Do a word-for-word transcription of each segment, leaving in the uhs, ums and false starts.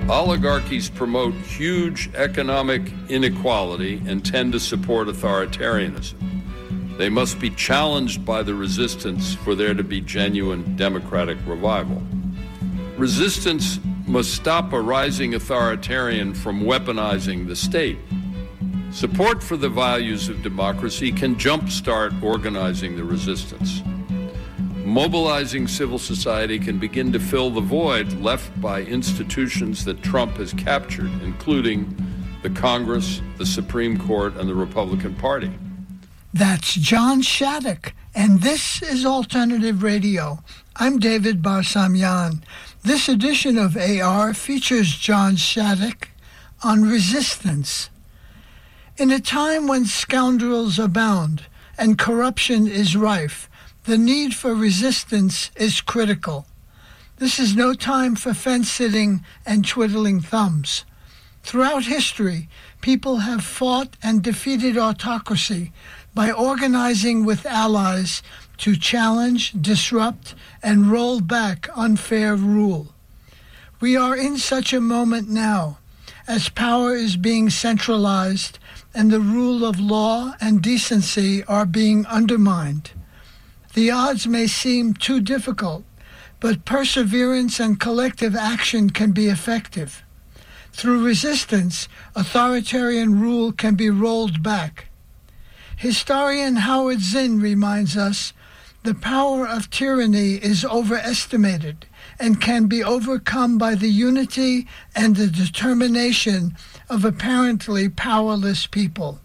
Oligarchies promote huge economic inequality and tend to support authoritarianism. They must be challenged by the resistance for there to be genuine democratic revival. Resistance must stop a rising authoritarian from weaponizing the state. Support for the values of democracy can jumpstart organizing the resistance. Mobilizing civil society can begin to fill the void left by institutions that Trump has captured, including the Congress, the Supreme Court, and the Republican Party. That's John Shattuck, and this is Alternative Radio. I'm David Barsamian. This edition of A R features John Shattuck on resistance. In a time when scoundrels abound and corruption is rife, the need for resistance is critical. This is no time for fence-sitting and twiddling thumbs. Throughout history, people have fought and defeated autocracy by organizing with allies to challenge, disrupt, and roll back unfair rule. We are in such a moment now, as power is being centralized and the rule of law and decency are being undermined. The odds may seem too difficult, but perseverance and collective action can be effective. Through resistance, authoritarian rule can be rolled back. Historian Howard Zinn reminds us, the power of tyranny is overestimated and can be overcome by the unity and the determination of apparently powerless people.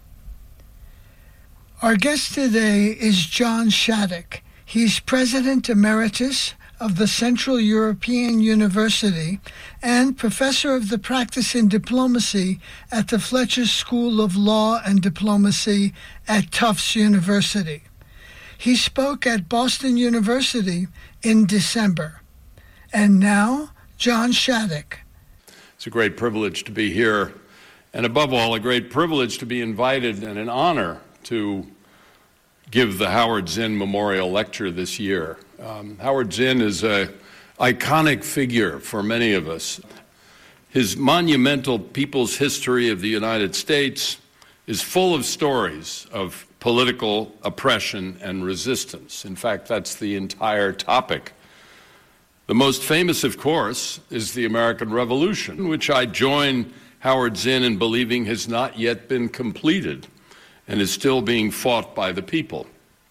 Our guest today is John Shattuck. He's President Emeritus of the Central European University and Professor of the Practice in Diplomacy at the Fletcher School of Law and Diplomacy at Tufts University. He spoke at Boston University in December. And now, John Shattuck. It's a great privilege to be here, and above all, a great privilege to be invited and an honor to give the Howard Zinn Memorial Lecture this year. Um, Howard Zinn is an iconic figure for many of us. His monumental People's History of the United States is full of stories of political oppression and resistance. In fact, that's the entire topic. The most famous, of course, is the American Revolution, which I join Howard Zinn in believing has not yet been completed and is still being fought by the people.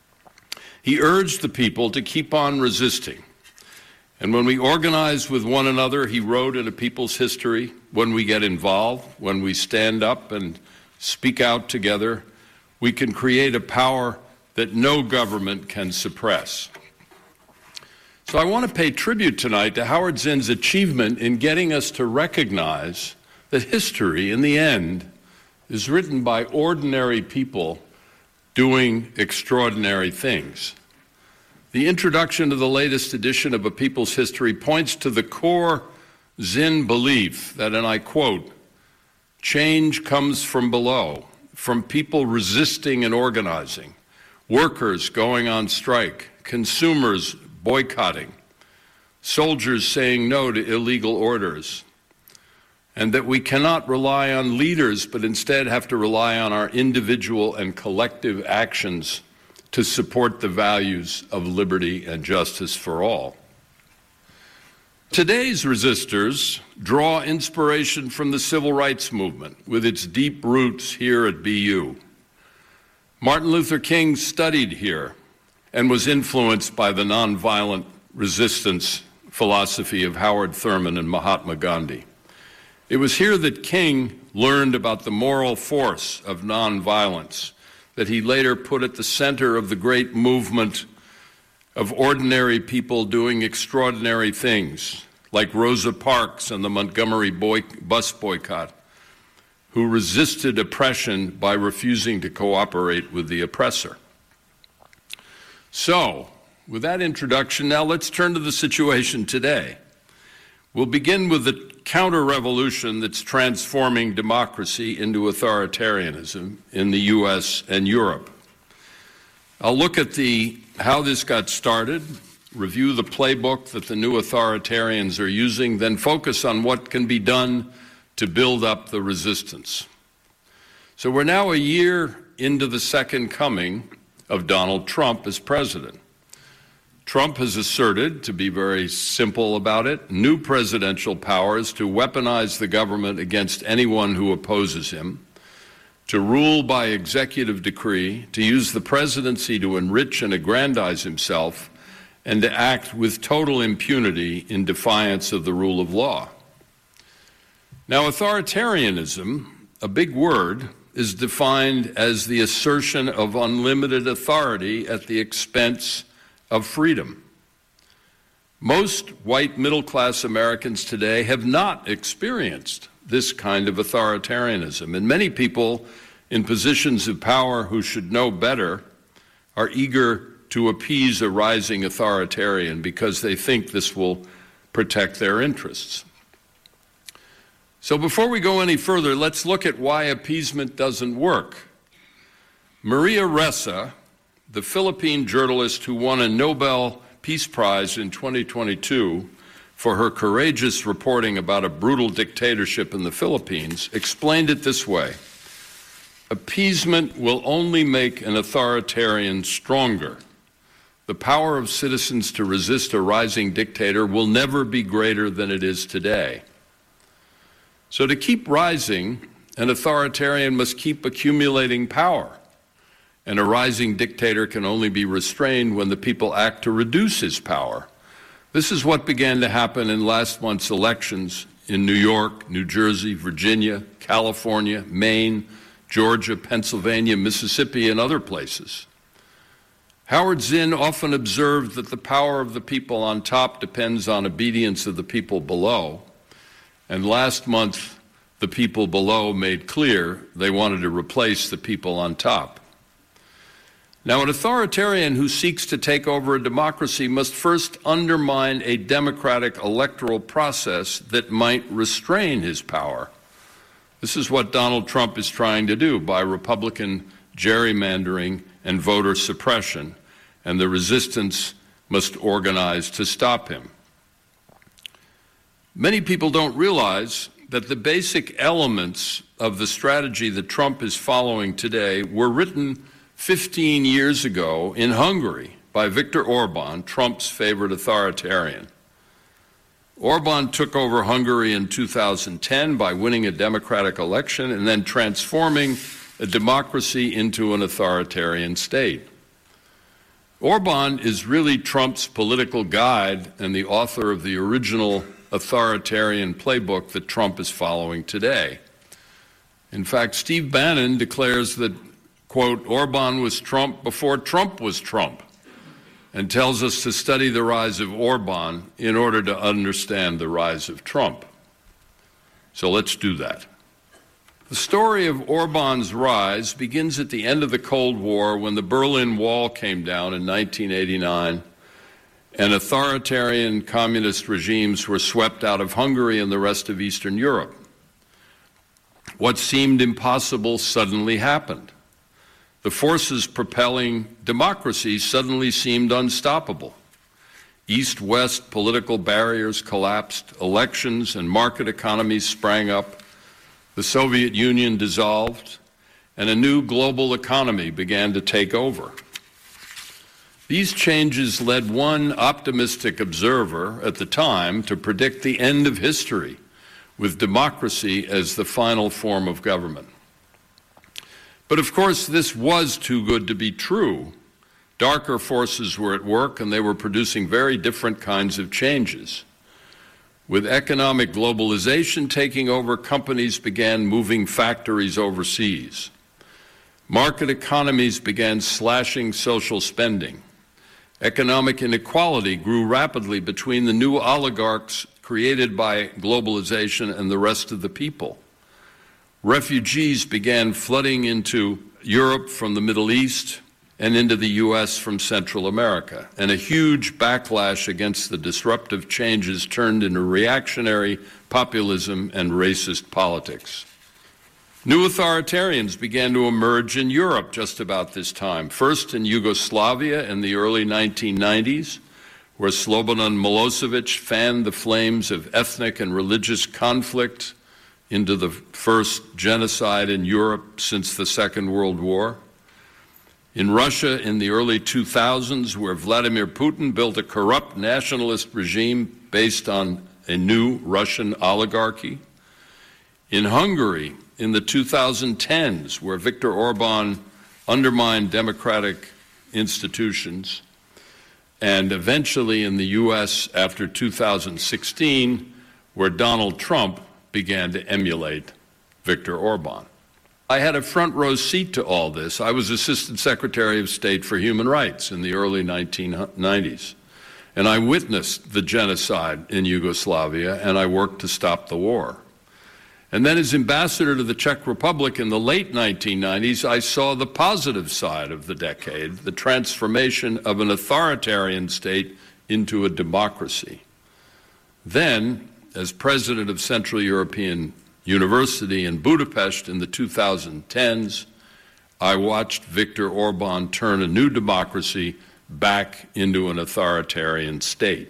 He urged the people to keep on resisting. And when we organize with one another, he wrote in A People's History, when we get involved, when we stand up and speak out together, we can create a power that no government can suppress. So I want to pay tribute tonight to Howard Zinn's achievement in getting us to recognize that history, in the end, is written by ordinary people doing extraordinary things. The introduction to the latest edition of A People's History points to the core Zinn belief that, and I quote, change comes from below, from people resisting and organizing, workers going on strike, consumers boycotting, soldiers saying no to illegal orders, and that we cannot rely on leaders, but instead have to rely on our individual and collective actions to support the values of liberty and justice for all. Today's resistors draw inspiration from the civil rights movement with its deep roots here at B U. Martin Luther King studied here and was influenced by the nonviolent resistance philosophy of Howard Thurman and Mahatma Gandhi. It was here that King learned about the moral force of nonviolence that he later put at the center of the great movement of ordinary people doing extraordinary things, like Rosa Parks and the Montgomery boy- bus boycott, who resisted oppression by refusing to cooperate with the oppressor. So, with that introduction, now let's turn to the situation today. We'll begin with the counter-revolution that's transforming democracy into authoritarianism in the U S and Europe. I'll look at the how this got started, review the playbook that the new authoritarians are using, then focus on what can be done to build up the resistance. So we're now a year into the second coming of Donald Trump as president. Trump has asserted, to be very simple about it, new presidential powers to weaponize the government against anyone who opposes him, to rule by executive decree, to use the presidency to enrich and aggrandize himself, and to act with total impunity in defiance of the rule of law. Now, authoritarianism, a big word, is defined as the assertion of unlimited authority at the expense of freedom. Most white middle-class Americans today have not experienced this kind of authoritarianism, and many people in positions of power who should know better are eager to appease a rising authoritarian because they think this will protect their interests. So before we go any further, let's look at why appeasement doesn't work. Maria Ressa, the Philippine journalist who won a Nobel Peace Prize in twenty twenty-two for her courageous reporting about a brutal dictatorship in the Philippines, explained it this way: appeasement will only make an authoritarian stronger. The power of citizens to resist a rising dictator will never be greater than it is today. So to keep rising, an authoritarian must keep accumulating power. And a rising dictator can only be restrained when the people act to reduce his power. This is what began to happen in last month's elections in New York, New Jersey, Virginia, California, Maine, Georgia, Pennsylvania, Mississippi, and other places. Howard Zinn often observed that the power of the people on top depends on obedience of the people below. And last month, the people below made clear they wanted to replace the people on top. Now, an authoritarian who seeks to take over a democracy must first undermine a democratic electoral process that might restrain his power. This is what Donald Trump is trying to do by Republican gerrymandering and voter suppression, and the resistance must organize to stop him. Many people don't realize that the basic elements of the strategy that Trump is following today were written fifteen years ago in Hungary by Viktor Orban, Trump's favorite authoritarian. Orban took over Hungary in two thousand ten by winning a democratic election and then transforming a democracy into an authoritarian state. Orban is really Trump's political guide and the author of the original authoritarian playbook that Trump is following today. In fact, Steve Bannon declares that, quote, Orban was Trump before Trump was Trump, and tells us to study the rise of Orban in order to understand the rise of Trump. So let's do that. The story of Orban's rise begins at the end of the Cold War, when the Berlin Wall came down in nineteen eighty-nine, and authoritarian communist regimes were swept out of Hungary and the rest of Eastern Europe. What seemed impossible suddenly happened. The forces propelling democracy suddenly seemed unstoppable. East-West political barriers collapsed, elections and market economies sprang up, the Soviet Union dissolved, and a new global economy began to take over. These changes led one optimistic observer at the time to predict the end of history, with democracy as the final form of government. But of course, this was too good to be true. Darker forces were at work, and they were producing very different kinds of changes. With economic globalization taking over, companies began moving factories overseas. Market economies began slashing social spending. Economic inequality grew rapidly between the new oligarchs created by globalization and the rest of the people. Refugees began flooding into Europe from the Middle East and into the U S from Central America, and a huge backlash against the disruptive changes turned into reactionary populism and racist politics. New authoritarians began to emerge in Europe just about this time, first in Yugoslavia in the early nineteen nineties, where Slobodan Milosevic fanned the flames of ethnic and religious conflict into the first genocide in Europe since the Second World War. In Russia in the early two thousands, where Vladimir Putin built a corrupt nationalist regime based on a new Russian oligarchy. In Hungary in the two thousand tens, where Viktor Orban undermined democratic institutions. And eventually in the U S after two thousand sixteen, where Donald Trump began to emulate Viktor Orban. I had a front row seat to all this. I was Assistant Secretary of State for Human Rights in the early nineteen nineties. And I witnessed the genocide in Yugoslavia, and I worked to stop the war. And then as ambassador to the Czech Republic in the late nineteen nineties, I saw the positive side of the decade, the transformation of an authoritarian state into a democracy. Then, as president of Central European University in Budapest in the two thousand tens, I watched Viktor Orban turn a new democracy back into an authoritarian state.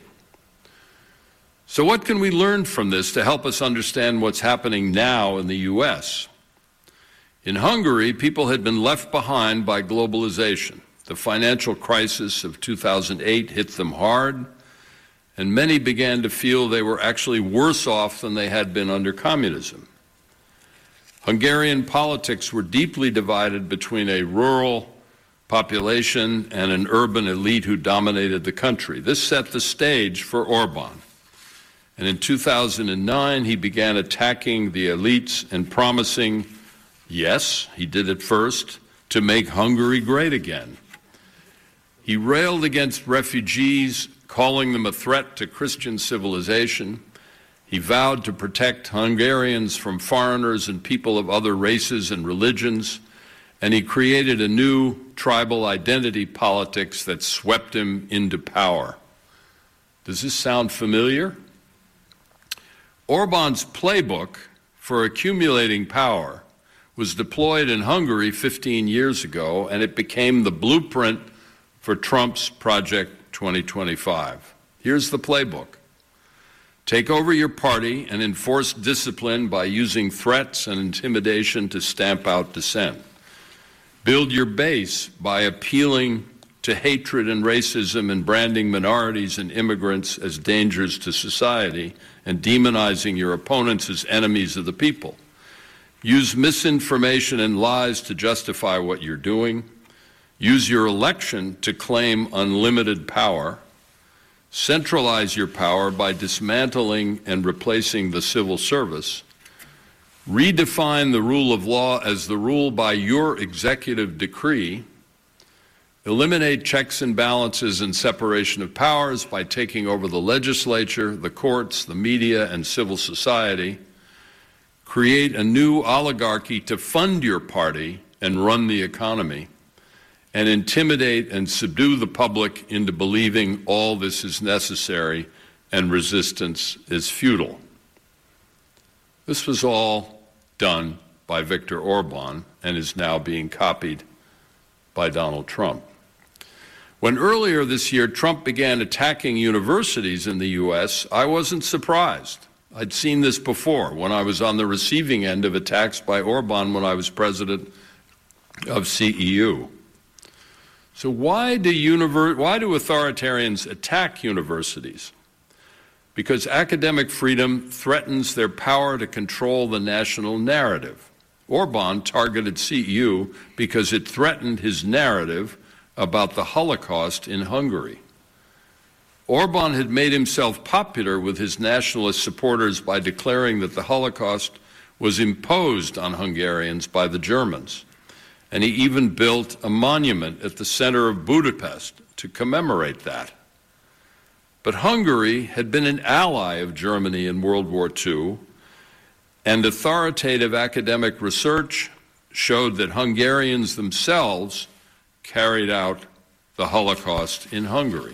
So what can we learn from this to help us understand what's happening now in the U S? In Hungary, people had been left behind by globalization. The financial crisis of two thousand eight hit them hard, and many began to feel they were actually worse off than they had been under communism. Hungarian politics were deeply divided between a rural population and an urban elite who dominated the country. This set the stage for Orban. And in two thousand nine, he began attacking the elites and promising, yes, he did it first, to make Hungary great again. He railed against refugees, calling them a threat to Christian civilization. He vowed to protect Hungarians from foreigners and people of other races and religions, and he created a new tribal identity politics that swept him into power. Does this sound familiar? Orban's playbook for accumulating power was deployed in Hungary fifteen years ago, and it became the blueprint for Trump's Project twenty twenty-five. Here's the playbook. Take over your party and enforce discipline by using threats and intimidation to stamp out dissent. Build your base by appealing to hatred and racism and branding minorities and immigrants as dangers to society and demonizing your opponents as enemies of the people. Use misinformation and lies to justify what you're doing. Use your election to claim unlimited power. Centralize your power by dismantling and replacing the civil service. Redefine the rule of law as the rule by your executive decree. Eliminate checks and balances and separation of powers by taking over the legislature, the courts, the media, and civil society. Create a new oligarchy to fund your party and run the economy. And intimidate and subdue the public into believing all this is necessary and resistance is futile. This was all done by Viktor Orban and is now being copied by Donald Trump. When earlier this year Trump began attacking universities in the U S, I wasn't surprised. I'd seen this before when I was on the receiving end of attacks by Orban when I was president of C E U. So why do, univer- why do authoritarians attack universities? Because academic freedom threatens their power to control the national narrative. Orban targeted C E U because it threatened his narrative about the Holocaust in Hungary. Orban had made himself popular with his nationalist supporters by declaring that the Holocaust was imposed on Hungarians by the Germans. And he even built a monument at the center of Budapest to commemorate that. But Hungary had been an ally of Germany in World War Two, and authoritative academic research showed that Hungarians themselves carried out the Holocaust in Hungary.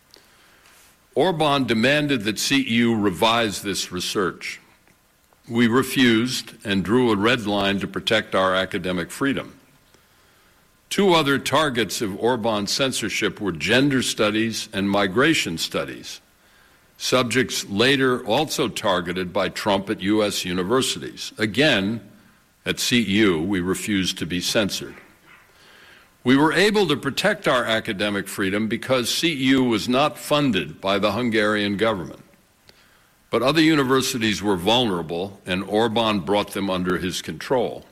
Orban demanded that C E U revise this research. We refused and drew a red line to protect our academic freedom. Two other targets of Orban censorship were gender studies and migration studies, subjects later also targeted by Trump at U S universities. Again, at C E U, we refused to be censored. We were able to protect our academic freedom because C E U was not funded by the Hungarian government. But other universities were vulnerable, and Orban brought them under his control.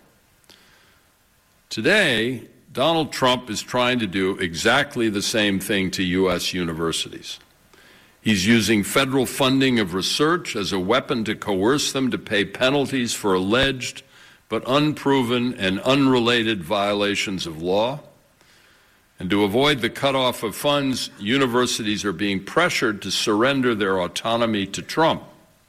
Today, Donald Trump is trying to do exactly the same thing to U S universities. He's using federal funding of research as a weapon to coerce them to pay penalties for alleged but unproven and unrelated violations of law. And to avoid the cutoff of funds, universities are being pressured to surrender their autonomy to Trump.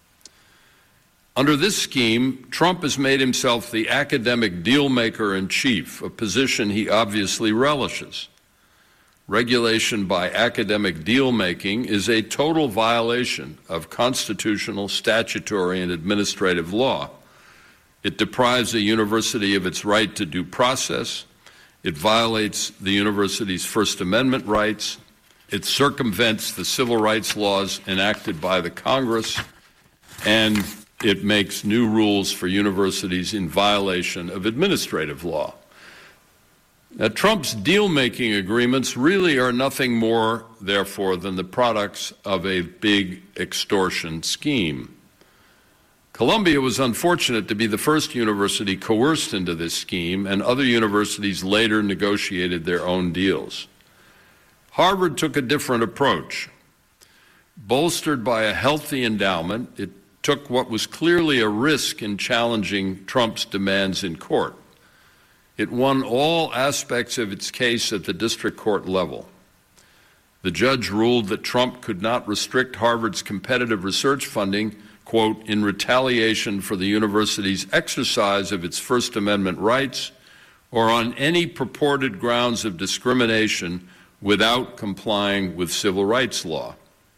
Under this scheme, Trump has made himself the academic deal-maker-in-chief, a position he obviously relishes. Regulation by academic deal-making is a total violation of constitutional, statutory, and administrative law. It deprives a university of its right to due process. It violates the university's First Amendment rights. It circumvents the civil rights laws enacted by the Congress. And it makes new rules for universities in violation of administrative law. Now, Trump's deal-making agreements really are nothing more, therefore, than the products of a big extortion scheme. Columbia was unfortunate to be the first university coerced into this scheme, and other universities later negotiated their own deals. Harvard took a different approach. Bolstered by a healthy endowment, it took what was clearly a risk in challenging Trump's demands in court. It won all aspects of its case at the district court level. The judge ruled that Trump could not restrict Harvard's competitive research funding, quote, in retaliation for the university's exercise of its First Amendment rights or on any purported grounds of discrimination without complying with civil rights law.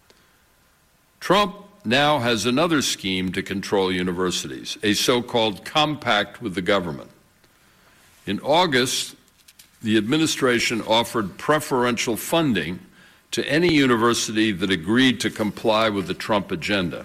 Trump now has another scheme to control universities, a so-called compact with the government. In August, the administration offered preferential funding to any university that agreed to comply with the Trump agenda.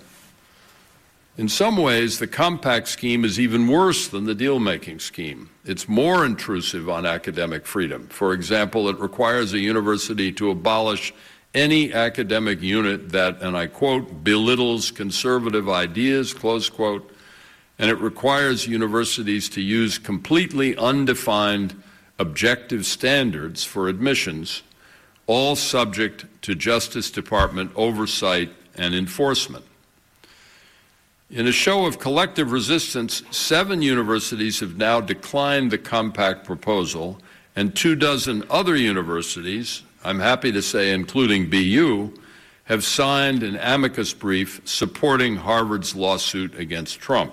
In some ways, the compact scheme is even worse than the deal-making scheme. It's more intrusive on academic freedom. For example, it requires a university to abolish any academic unit that, and I quote, belittles conservative ideas, close quote, and it requires universities to use completely undefined objective standards for admissions, all subject to Justice Department oversight and enforcement. In a show of collective resistance, seven universities have now declined the compact proposal, and two dozen other universities, I'm happy to say including B U, have signed an amicus brief supporting Harvard's lawsuit against Trump.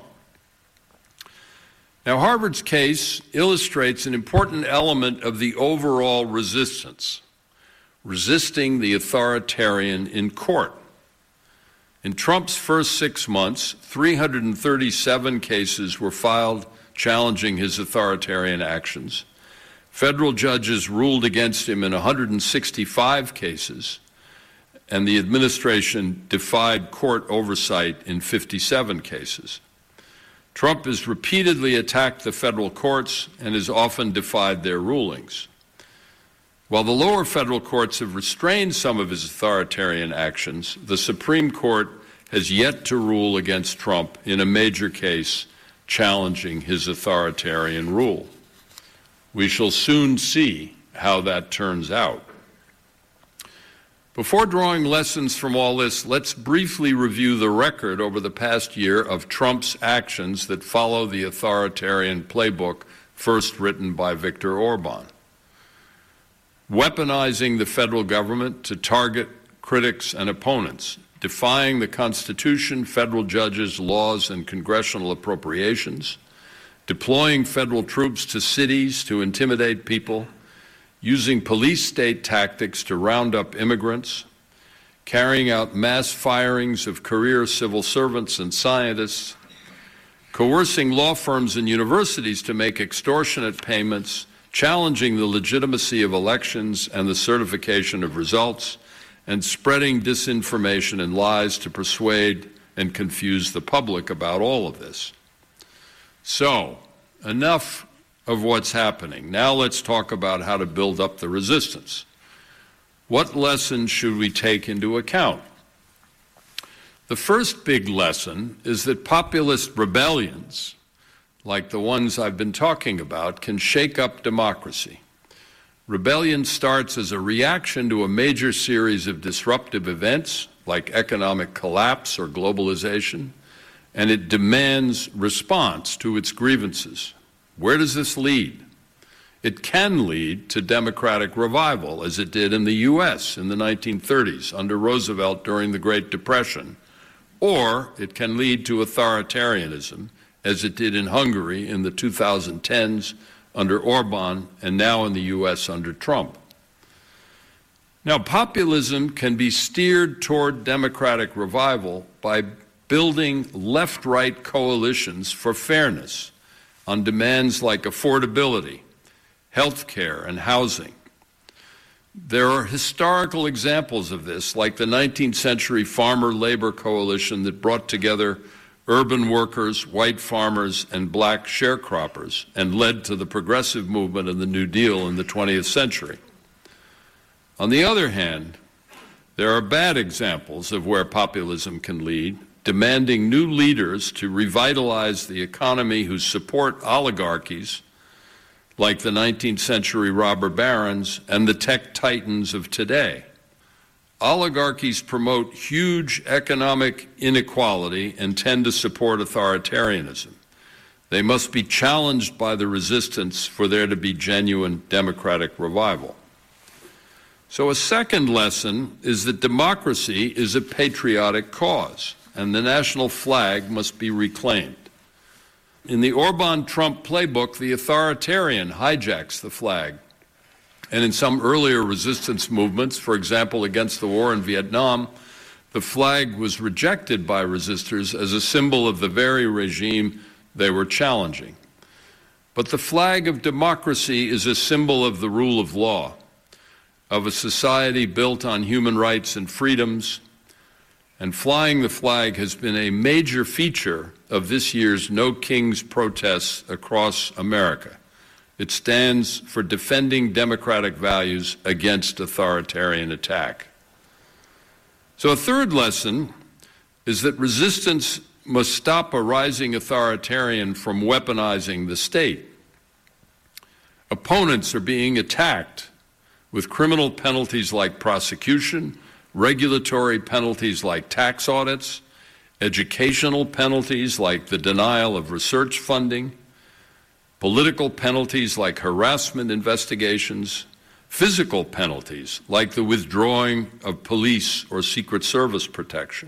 Now, Harvard's case illustrates an important element of the overall resistance, resisting the authoritarian in court. In Trump's first six months, three hundred thirty-seven cases were filed challenging his authoritarian actions. Federal judges ruled against him in one hundred sixty-five cases, and the administration defied court oversight in fifty-seven cases. Trump has repeatedly attacked the federal courts and has often defied their rulings. While the lower federal courts have restrained some of his authoritarian actions, the Supreme Court has yet to rule against Trump in a major case challenging his authoritarian rule. We shall soon see how that turns out. Before drawing lessons from all this, let's briefly review the record over the past year of Trump's actions that follow the authoritarian playbook first written by Viktor Orban. Weaponizing the federal government to target critics and opponents, defying the Constitution, federal judges, laws, and congressional appropriations, deploying federal troops to cities to intimidate people, using police-state tactics to round up immigrants, carrying out mass firings of career civil servants and scientists, coercing law firms and universities to make extortionate payments challenging the legitimacy of elections and the certification of results, and spreading disinformation and lies to persuade and confuse the public about all of this. So, enough of what's happening. Now let's talk about how to build up the resistance. What lessons should we take into account? The first big lesson is that populist rebellions, like the ones I've been talking about, can shake up democracy. Rebellion starts as a reaction to a major series of disruptive events, like economic collapse or globalization, and it demands response to its grievances. Where does this lead? It can lead to democratic revival, as it did in the U S in the nineteen thirties under Roosevelt during the Great Depression, or it can lead to authoritarianism, as it did in Hungary in the two thousand tens under Orban, and now in the U S under Trump. Now, populism can be steered toward democratic revival by building left-right coalitions for fairness on demands like affordability, health care, and housing. There are historical examples of this, like the nineteenth century farmer-labor coalition that brought together urban workers, white farmers, and black sharecroppers, and led to the progressive movement of the New Deal in the twentieth century. On the other hand, there are bad examples of where populism can lead, demanding new leaders to revitalize the economy who support oligarchies, like the nineteenth century robber barons and the tech titans of today. Oligarchies promote huge economic inequality and tend to support authoritarianism. They must be challenged by the resistance for there to be genuine democratic revival. So a second lesson is that democracy is a patriotic cause, and the national flag must be reclaimed. In the Orban-Trump playbook, the authoritarian hijacks the flag. And in some earlier resistance movements, for example, against the war in Vietnam, the flag was rejected by resistors as a symbol of the very regime they were challenging. But the flag of democracy is a symbol of the rule of law, of a society built on human rights and freedoms, and flying the flag has been a major feature of this year's No Kings protests across America. It stands for defending democratic values against authoritarian attack. So a third lesson is that resistance must stop a rising authoritarian from weaponizing the state. Opponents are being attacked with criminal penalties like prosecution, regulatory penalties like tax audits, educational penalties like the denial of research funding, political penalties like harassment investigations, physical penalties like the withdrawing of police or Secret Service protection.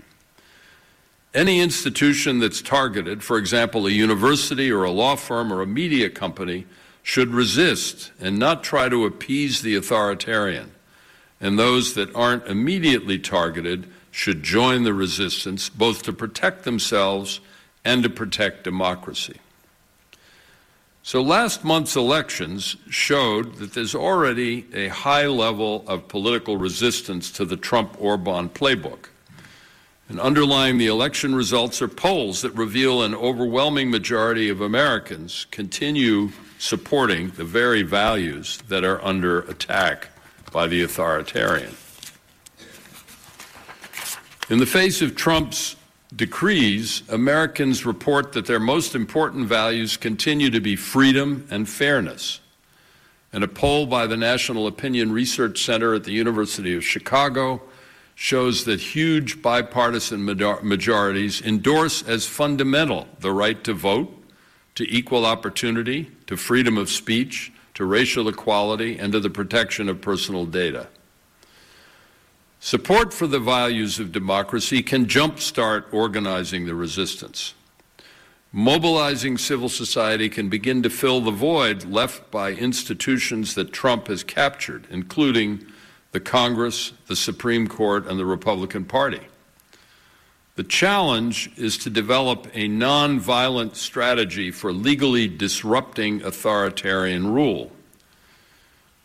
Any institution that's targeted, for example, a university or a law firm or a media company, should resist and not try to appease the authoritarian. And those that aren't immediately targeted should join the resistance, both to protect themselves and to protect democracy. So last month's elections showed that there's already a high level of political resistance to the Trump-Orban playbook. And underlying the election results are polls that reveal an overwhelming majority of Americans continue supporting the very values that are under attack by the authoritarian. In the face of Trump's decrees, Americans report that their most important values continue to be freedom and fairness. And a poll by the National Opinion Research Center at the University of Chicago shows that huge bipartisan majorities endorse as fundamental the right to vote, to equal opportunity, to freedom of speech, to racial equality, and to the protection of personal data. Support for the values of democracy can jumpstart organizing the resistance. Mobilizing civil society can begin to fill the void left by institutions that Trump has captured, including the Congress, the Supreme Court, and the Republican Party. The challenge is to develop a nonviolent strategy for legally disrupting authoritarian rule.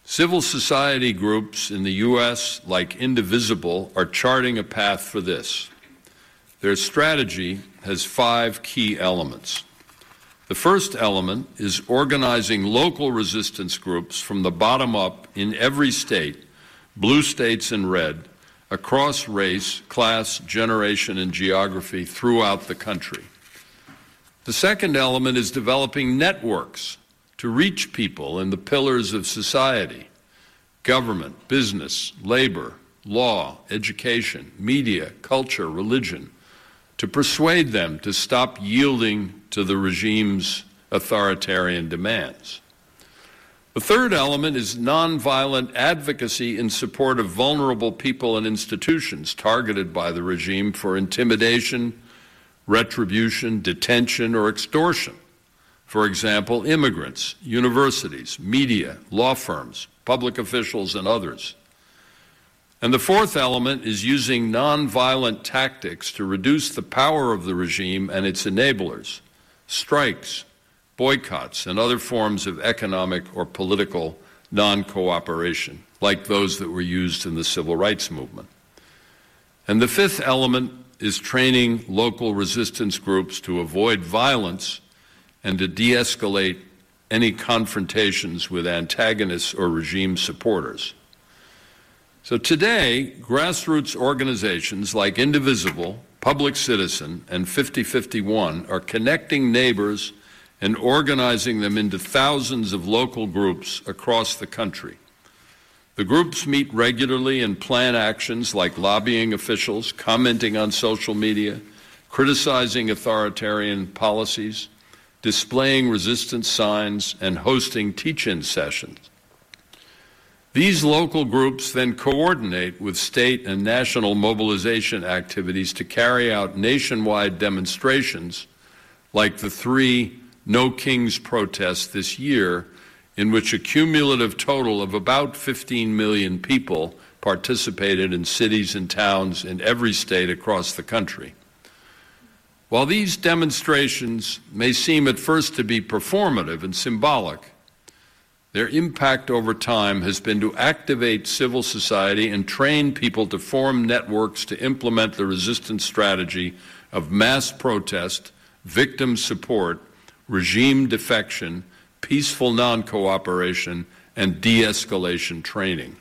Civil society groups in the U S, like Indivisible, are charting a path for this. Their strategy has five key elements. The first element is organizing local resistance groups from the bottom up in every state, blue states and red, across race, class, generation, and geography throughout the country. The second element is developing networks to reach people in the pillars of society: government, business, labor, law, education, media, culture, religion, to persuade them to stop yielding to the regime's authoritarian demands. The third element is nonviolent advocacy in support of vulnerable people and institutions targeted by the regime for intimidation, retribution, detention, or extortion. For example, immigrants, universities, media, law firms, public officials, and others. And the fourth element is using nonviolent tactics to reduce the power of the regime and its enablers: strikes, boycotts, and other forms of economic or political non-cooperation, like those that were used in the civil rights movement. And the fifth element is training local resistance groups to avoid violence and to de-escalate any confrontations with antagonists or regime supporters. So today, grassroots organizations like Indivisible, Public Citizen, and fifty fifty-one are connecting neighbors and organizing them into thousands of local groups across the country. The groups meet regularly and plan actions like lobbying officials, commenting on social media, criticizing authoritarian policies, displaying resistance signs, and hosting teach-in sessions. These local groups then coordinate with state and national mobilization activities to carry out nationwide demonstrations like the three No Kings protests this year, in which a cumulative total of about fifteen million people participated in cities and towns in every state across the country. While these demonstrations may seem at first to be performative and symbolic, their impact over time has been to activate civil society and train people to form networks to implement the resistance strategy of mass protest, victim support, regime defection, peaceful non-cooperation, and de-escalation training.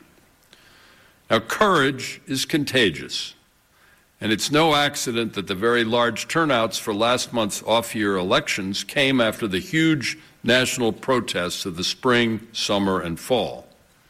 Now, courage is contagious, and it's no accident that the very large turnouts for last month's off-year elections came after the huge national protests of the spring, summer, and fall.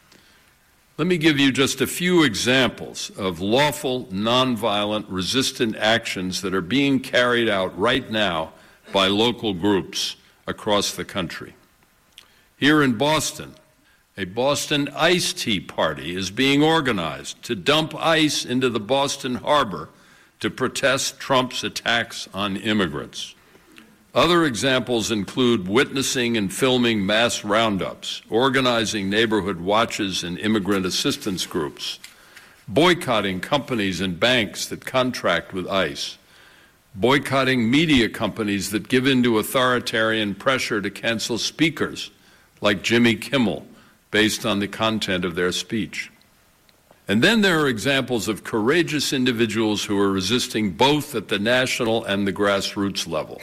Let me give you just a few examples of lawful, nonviolent, resistant actions that are being carried out right now by local groups across the country. Here in Boston, a Boston Ice Tea Party is being organized to dump ice into the Boston Harbor to protest Trump's attacks on immigrants. Other examples include witnessing and filming mass roundups, organizing neighborhood watches and immigrant assistance groups, boycotting companies and banks that contract with ICE, boycotting media companies that give in to authoritarian pressure to cancel speakers like Jimmy Kimmel based on the content of their speech. And then there are examples of courageous individuals who are resisting both at the national and the grassroots level.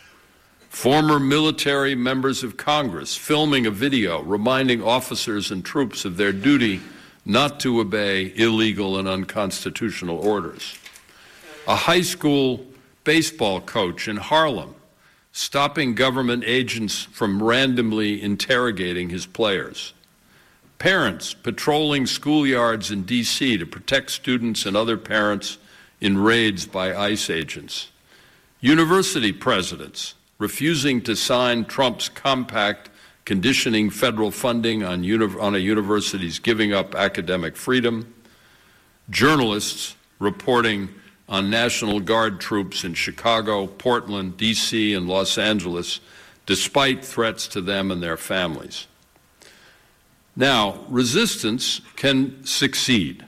Former military members of Congress filming a video reminding officers and troops of their duty not to obey illegal and unconstitutional orders. A high school baseball coach in Harlem stopping government agents from randomly interrogating his players. Parents patrolling schoolyards in D C to protect students and other parents in raids by ICE agents. University presidents refusing to sign Trump's compact conditioning federal funding on, uni- on a university's giving up academic freedom. Journalists reporting on National Guard troops in Chicago, Portland, D C, and Los Angeles, despite threats to them and their families. Now, resistance can succeed.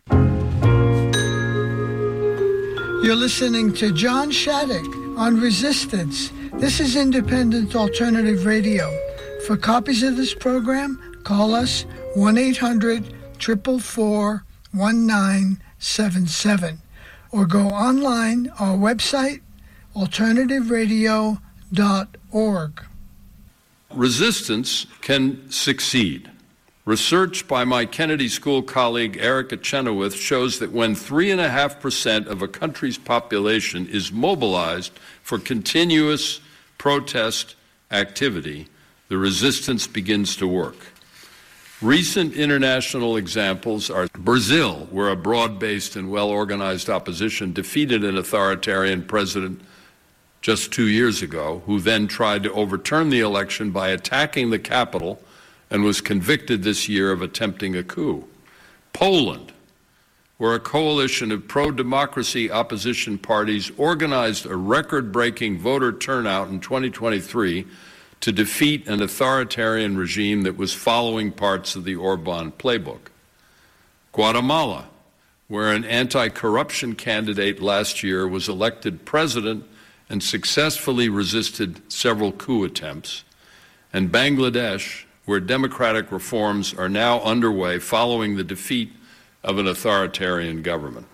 You're listening to John Shattuck on Resistance. This is Independent Alternative Radio. For copies of this program, call us one eight hundred, four four four, one nine seven seven, or go online, our website, alternative radio dot org. Resistance can succeed. Research by my Kennedy School colleague Erica Chenoweth shows that when three point five percent of a country's population is mobilized for continuous protest activity, the resistance begins to work. Recent international examples are Brazil, where a broad-based and well-organized opposition defeated an authoritarian president just two years ago, who then tried to overturn the election by attacking the Capitol and was convicted this year of attempting a coup. Poland, where a coalition of pro-democracy opposition parties organized a record-breaking voter turnout in twenty twenty-three to defeat an authoritarian regime that was following parts of the Orban playbook. Guatemala, where an anti-corruption candidate last year was elected president and successfully resisted several coup attempts. And Bangladesh, where democratic reforms are now underway following the defeat of an authoritarian government.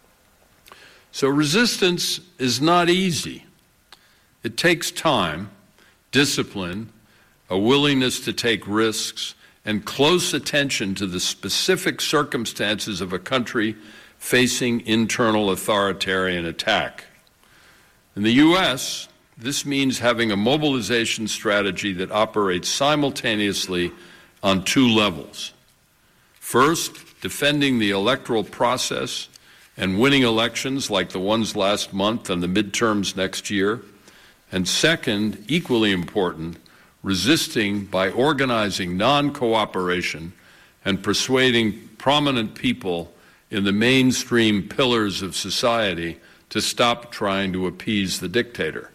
So resistance is not easy. It takes time, discipline, a willingness to take risks, and close attention to the specific circumstances of a country facing internal authoritarian attack. In the U S, this means having a mobilization strategy that operates simultaneously on two levels. First, defending the electoral process and winning elections like the ones last month and the midterms next year. And second, equally important, resisting by organizing non-cooperation and persuading prominent people in the mainstream pillars of society to stop trying to appease the dictator.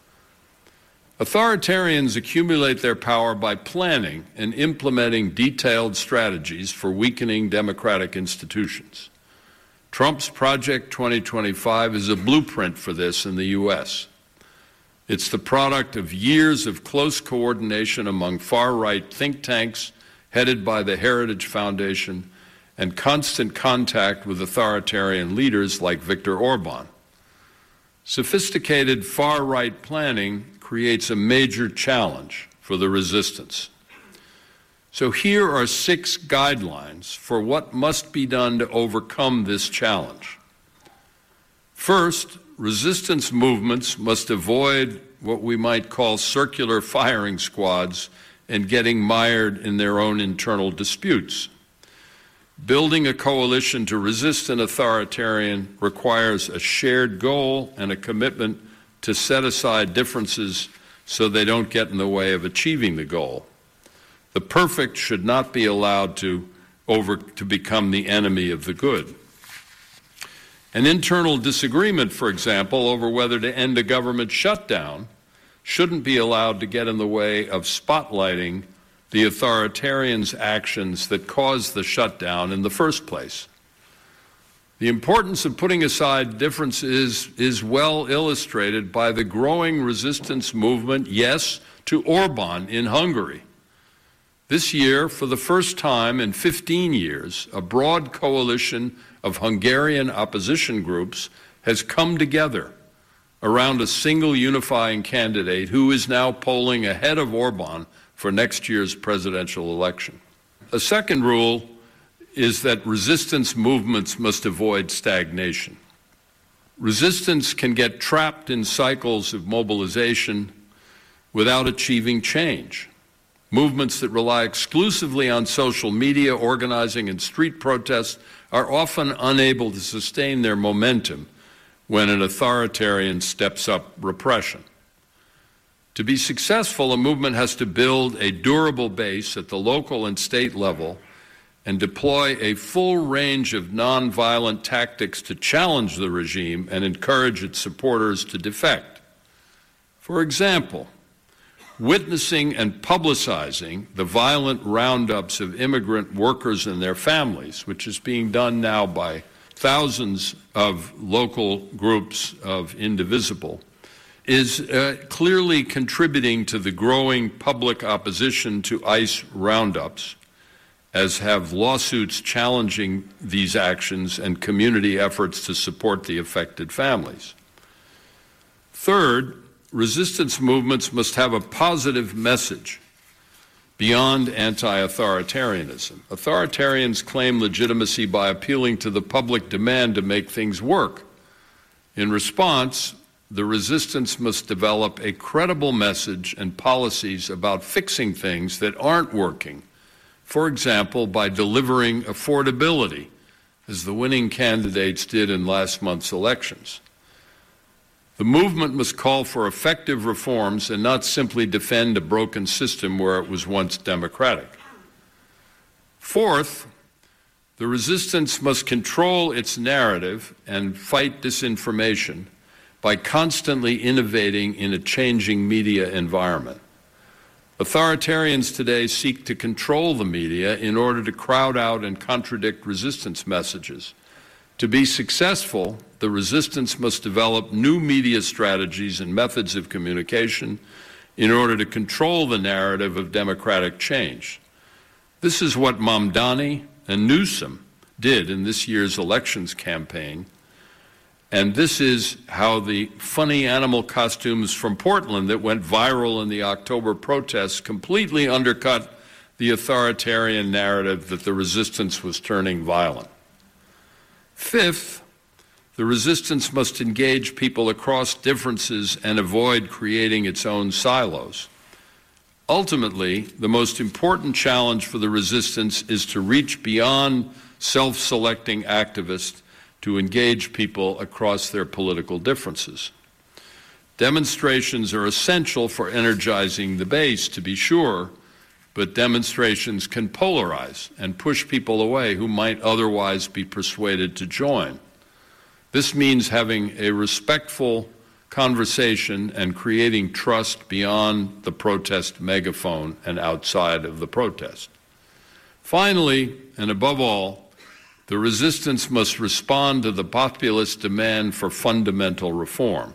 Authoritarians accumulate their power by planning and implementing detailed strategies for weakening democratic institutions. Trump's Project twenty twenty-five is a blueprint for this in the U S. It's the product of years of close coordination among far-right think tanks headed by the Heritage Foundation and constant contact with authoritarian leaders like Viktor Orban. Sophisticated far-right planning creates a major challenge for the resistance. So here are six guidelines for what must be done to overcome this challenge. First, resistance movements must avoid what we might call circular firing squads and getting mired in their own internal disputes. Building a coalition to resist an authoritarian requires a shared goal and a commitment to set aside differences so they don't get in the way of achieving the goal. The perfect should not be allowed to, over, to become the enemy of the good. An internal disagreement, for example, over whether to end a government shutdown shouldn't be allowed to get in the way of spotlighting the authoritarians' actions that caused the shutdown in the first place. The importance of putting aside differences is well illustrated by the growing resistance movement, yes, to Orban in Hungary. This year, for the first time in fifteen years, a broad coalition of Hungarian opposition groups has come together around a single unifying candidate who is now polling ahead of Orban for next year's presidential election. A second rule is that resistance movements must avoid stagnation. Resistance can get trapped in cycles of mobilization without achieving change. Movements that rely exclusively on social media organizing and street protests are often unable to sustain their momentum when an authoritarian steps up repression. To be successful, a movement has to build a durable base at the local and state level and deploy a full range of nonviolent tactics to challenge the regime and encourage its supporters to defect. For example, witnessing and publicizing the violent roundups of immigrant workers and their families, which is being done now by thousands of local groups of Indivisible, is uh, clearly contributing to the growing public opposition to ICE roundups as have lawsuits challenging these actions and community efforts to support the affected families. Third, resistance movements must have a positive message beyond anti-authoritarianism. Authoritarians claim legitimacy by appealing to the public demand to make things work. In response, the resistance must develop a credible message and policies about fixing things that aren't working. For example, by delivering affordability, as the winning candidates did in last month's elections. The movement must call for effective reforms and not simply defend a broken system where it was once democratic. Fourth, the resistance must control its narrative and fight disinformation by constantly innovating in a changing media environment. Authoritarians today seek to control the media in order to crowd out and contradict resistance messages. To be successful, the resistance must develop new media strategies and methods of communication in order to control the narrative of democratic change. This is what Mamdani and Newsom did in this year's elections campaign, and this is how the funny animal costumes from Portland that went viral in the October protests completely undercut the authoritarian narrative that the resistance was turning violent. Fifth, the resistance must engage people across differences and avoid creating its own silos. Ultimately, the most important challenge for the resistance is to reach beyond self-selecting activists to engage people across their political differences. Demonstrations are essential for energizing the base, to be sure, but demonstrations can polarize and push people away who might otherwise be persuaded to join. This means having a respectful conversation and creating trust beyond the protest megaphone and outside of the protest. Finally, and above all, the resistance must respond to the populist demand for fundamental reform.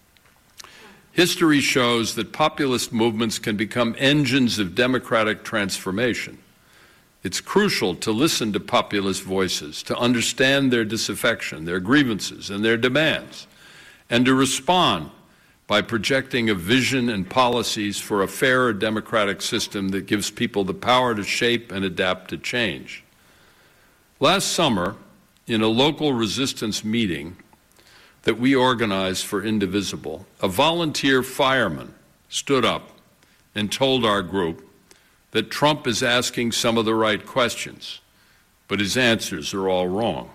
History shows that populist movements can become engines of democratic transformation. It's crucial to listen to populist voices, to understand their disaffection, their grievances, and their demands, and to respond by projecting a vision and policies for a fairer democratic system that gives people the power to shape and adapt to change. Last summer, in a local resistance meeting that we organized for Indivisible, a volunteer fireman stood up and told our group that Trump is asking some of the right questions, but his answers are all wrong.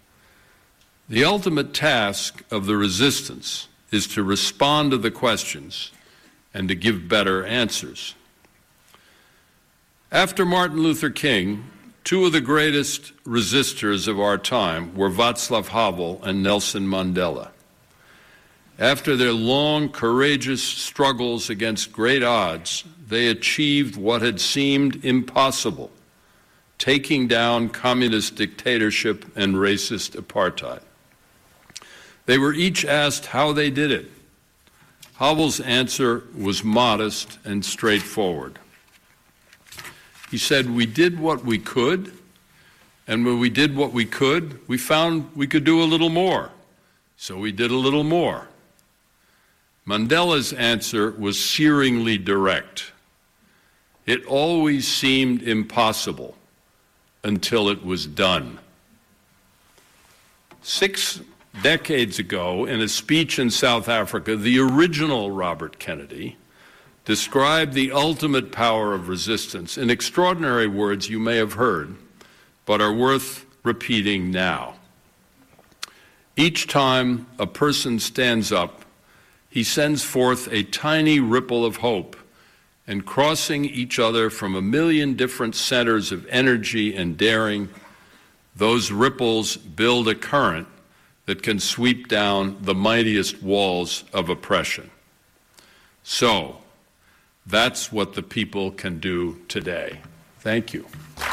The ultimate task of the resistance is to respond to the questions and to give better answers. After Martin Luther King, two of the greatest resistors of our time were Václav Havel and Nelson Mandela. After their long, courageous struggles against great odds, they achieved what had seemed impossible, taking down communist dictatorship and racist apartheid. They were each asked how they did it. Havel's answer was modest and straightforward. He said, "We did what we could, and when we did what we could, we found we could do a little more, so we did a little more." Mandela's answer was searingly direct. It always seemed impossible until it was done. Six decades ago, in a speech in South Africa, the original Robert Kennedy described the ultimate power of resistance in extraordinary words you may have heard, but are worth repeating now. Each time a person stands up, he sends forth a tiny ripple of hope, and crossing each other from a million different centers of energy and daring, those ripples build a current that can sweep down the mightiest walls of oppression. So, that's what the people can do today. Thank you.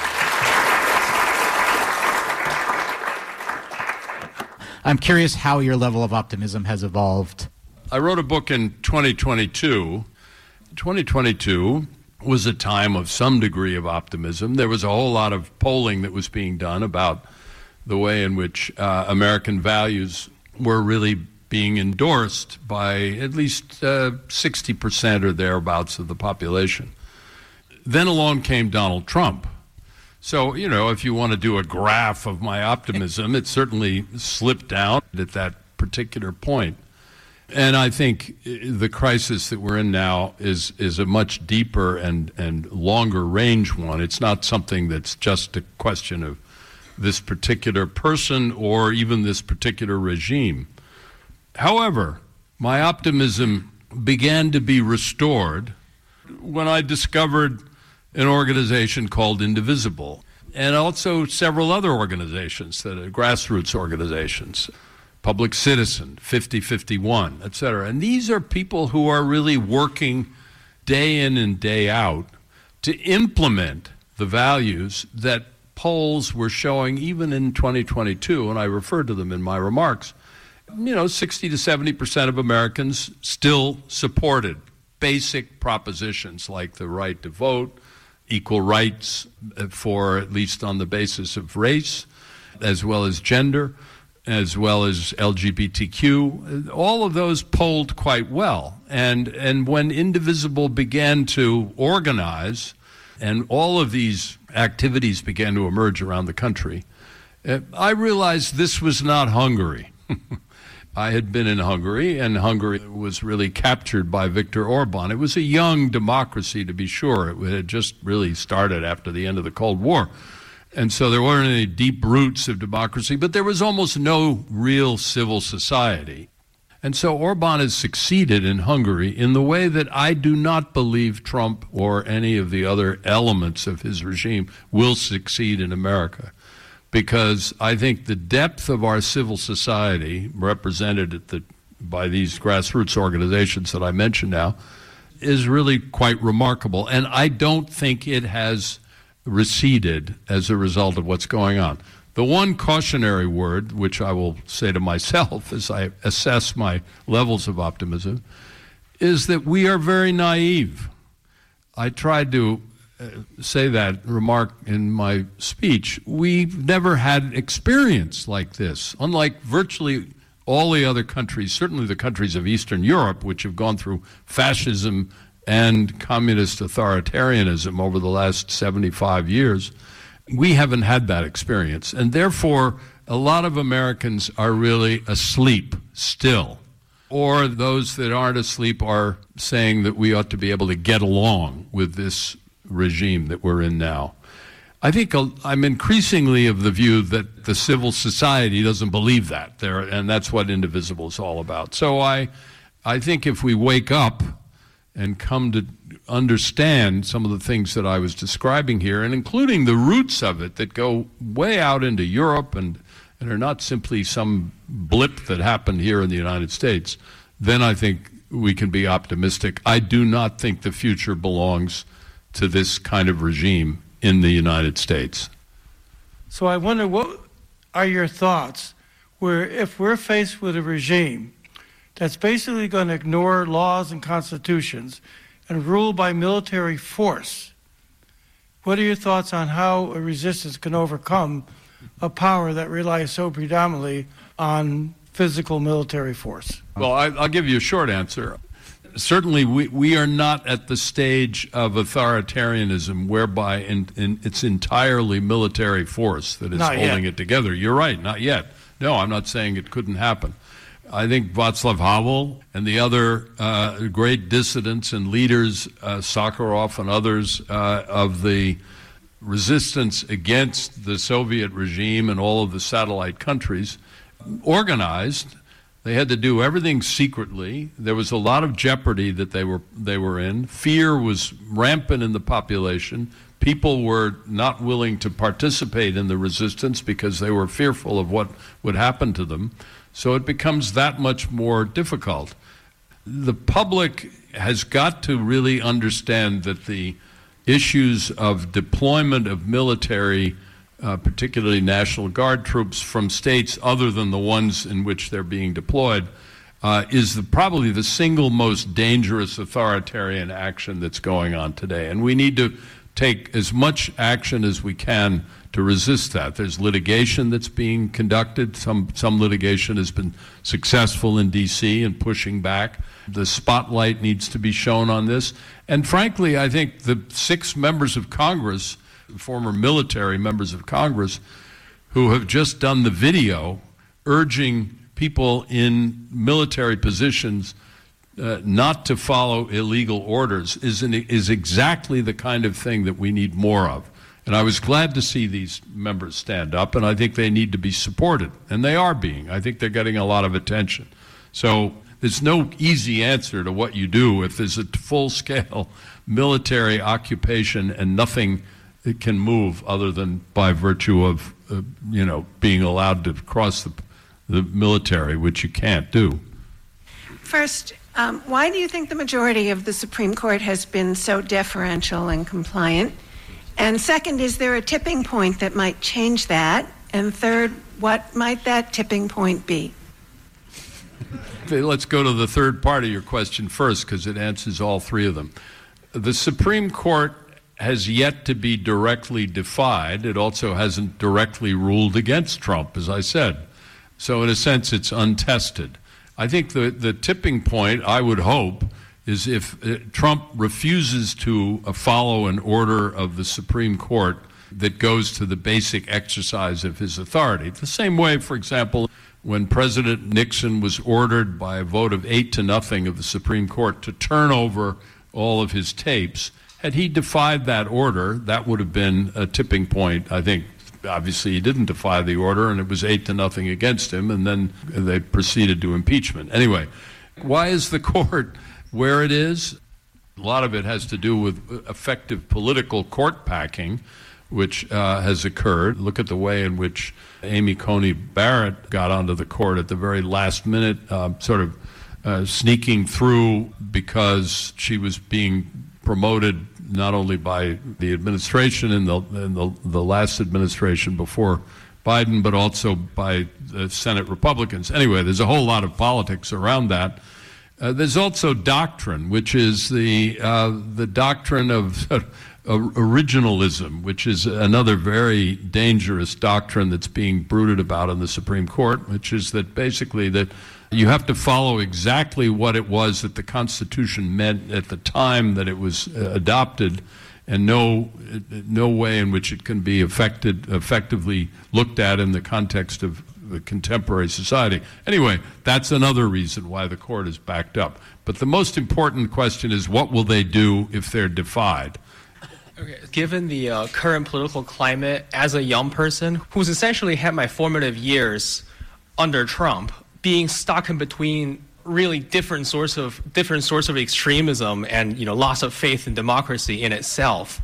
I'm curious how your level of optimism has evolved. I wrote a book in twenty twenty-two. twenty twenty-two was a time of some degree of optimism. There was a whole lot of polling that was being done about the way in which uh, American values were really being endorsed by at least uh, sixty percent or thereabouts of the population. Then along came Donald Trump. So, you know, if you want to do a graph of my optimism, it certainly slipped down at that particular point. And I think the crisis that we're in now is is a much deeper and, and longer range one. It's not something that's just a question of this particular person or even this particular regime. However, my optimism began to be restored when I discovered an organization called Indivisible, and also several other organizations that are grassroots organizations, Public Citizen, fifty fifty-one, et cetera. And these are people who are really working day in and day out to implement the values that polls were showing even in twenty twenty-two, and I referred to them in my remarks. You know, sixty to seventy percent of Americans still supported basic propositions like the right to vote, equal rights for at least on the basis of race, as well as gender, as well as L G B T Q. All of those polled quite well. And, and when Indivisible began to organize and all of these activities began to emerge around the country, I realized this was not Hungary. I had been in Hungary, and Hungary was really captured by Viktor Orban. It was a young democracy, to be sure. It had just really started after the end of the Cold War. And so there weren't any deep roots of democracy, but there was almost no real civil society. And so Orban has succeeded in Hungary in the way that I do not believe Trump or any of the other elements of his regime will succeed in America. Because I think the depth of our civil society, represented at the, by these grassroots organizations that I mentioned now, is really quite remarkable. And I don't think it has receded as a result of what's going on. The one cautionary word, which I will say to myself as I assess my levels of optimism, is that we are very naive. I tried to say that remark in my speech. We've never had experience like this, unlike virtually all the other countries, certainly the countries of Eastern Europe, which have gone through fascism and communist authoritarianism over the last seventy-five years. We haven't had that experience, and therefore a lot of Americans are really asleep still, or those that aren't asleep are saying that we ought to be able to get along with this regime that we're in now. I think I'm increasingly of the view that the civil society doesn't believe that, there, and that's what Indivisible is all about. So I, I think if we wake up and come to understand some of the things that I was describing here, and including the roots of it that go way out into Europe and, and are not simply some blip that happened here in the United States, then I think we can be optimistic. I do not think the future belongs to this kind of regime in the United States. So I wonder, what are your thoughts where if we're faced with a regime that's basically going to ignore laws and constitutions and rule by military force, what are your thoughts on how a resistance can overcome a power that relies so predominantly on physical military force? Well, I, I'll give you a short answer. Certainly, we, we are not at the stage of authoritarianism whereby in, in, it's entirely military force that is Not holding yet. it together. You're right, not yet. No, I'm not saying it couldn't happen. I think Václav Havel and the other uh, great dissidents and leaders, uh, Sakharov and others, uh, of the resistance against the Soviet regime and all of the satellite countries, organized. They had to do everything secretly. There was a lot of jeopardy that they were they were in. Fear was rampant in the population. People were not willing to participate in the resistance because they were fearful of what would happen to them. So it becomes that much more difficult. The public has got to really understand that the issues of deployment of military, Uh, particularly National Guard troops from states other than the ones in which they're being deployed, uh, is the, probably the single most dangerous authoritarian action that's going on today. And we need to take as much action as we can to resist that. There's litigation that's being conducted. Some, some litigation has been successful in D C in pushing back. The spotlight needs to be shown on this. And frankly, I think the six members of Congress, former military members of Congress, who have just done the video urging people in military positions uh, not to follow illegal orders is, an, is exactly the kind of thing that we need more of. And I was glad to see these members stand up, and I think they need to be supported. And they are being. I think they're getting a lot of attention. So there's no easy answer to what you do if there's a full-scale military occupation and nothing that can move other than by virtue of, uh, you know, being allowed to cross the, the military, which you can't do. First, um, why do you think the majority of the Supreme Court has been so deferential and compliant? And second, is there a tipping point that might change that? And third, what might that tipping point be? Okay, let's go to the third part of your question first, because it answers all three of them. The Supreme Court has yet to be directly defied. It also hasn't directly ruled against Trump, as I said. So in a sense, it's untested. I think the, the tipping point, I would hope, is if uh, Trump refuses to uh, follow an order of the Supreme Court that goes to the basic exercise of his authority. The same way, for example, when President Nixon was ordered by a vote of eight to nothing of the Supreme Court to turn over all of his tapes, had he defied that order, that would have been a tipping point. I think obviously he didn't defy the order, and it was eight to nothing against him, and then they proceeded to impeachment. Anyway, why is the court where it is? A lot of it has to do with effective political court packing, which uh, has occurred. Look at the way in which Amy Coney Barrett got onto the court at the very last minute, uh, sort of uh, sneaking through because she was being promoted not only by the administration in the, in the, the last administration before Biden, but also by the Senate Republicans. Anyway, there's a whole lot of politics around that. Uh, there's also doctrine, which is the uh, the doctrine of uh, originalism, which is another very dangerous doctrine that's being brooded about in the Supreme Court, which is that basically that you have to follow exactly what it was that the Constitution meant at the time that it was uh, adopted, and no no way in which it can be affected, effectively looked at in the context of the contemporary society. Anyway, that's another reason why the court is backed up. But the most important question is, what will they do if they're defied? Okay. Given the uh, current political climate, as a young person who's essentially had my formative years under Trump, being stuck in between really different sorts of different sorts of extremism and, you know, loss of faith in democracy in itself,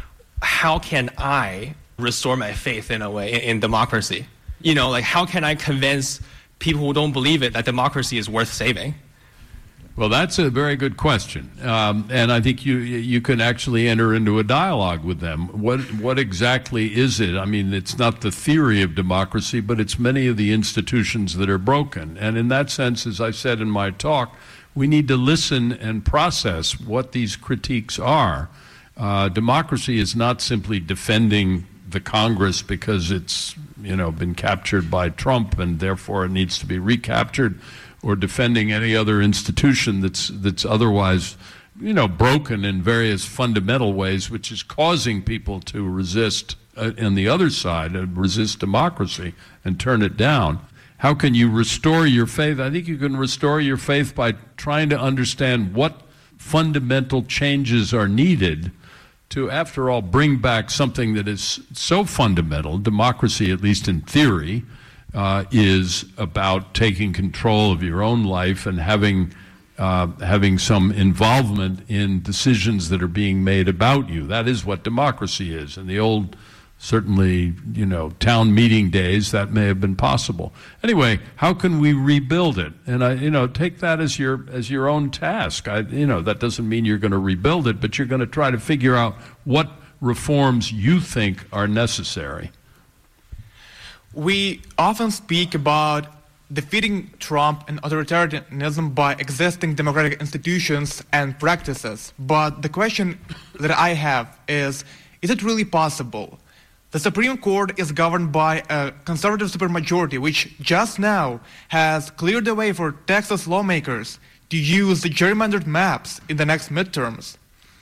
how can I restore my faith in a way in, in democracy? You know, like, how can I convince people who don't believe it that democracy is worth saving? Well, that's a very good question, um, and I think you you can actually enter into a dialogue with them. What what exactly is it? I mean, it's not the theory of democracy, but it's many of the institutions that are broken. And in that sense, as I said in my talk, we need to listen and process what these critiques are. Uh, democracy is not simply defending the Congress because it's, you know, been captured by Trump and therefore it needs to be recaptured, or defending any other institution that's that's otherwise, you know, broken in various fundamental ways, which is causing people to resist uh, on the other side, uh, resist democracy and turn it down. How can you restore your faith? I think you can restore your faith by trying to understand what fundamental changes are needed to, after all, bring back something that is so fundamental. Democracy, at least in theory, uh, is about taking control of your own life and having uh, having some involvement in decisions that are being made about you. That is what democracy is. In the old, certainly, you know, town meeting days, that may have been possible. Anyway, how can we rebuild it? And I, you know, take that as your as your own task. I, you know, that doesn't mean you're going to rebuild it, but you're going to try to figure out what reforms you think are necessary. We often speak about defeating Trump and authoritarianism by existing democratic institutions and practices. But the question that I have is, is it really possible? The Supreme Court is governed by a conservative supermajority, which just now has cleared the way for Texas lawmakers to use the gerrymandered maps in the next midterms.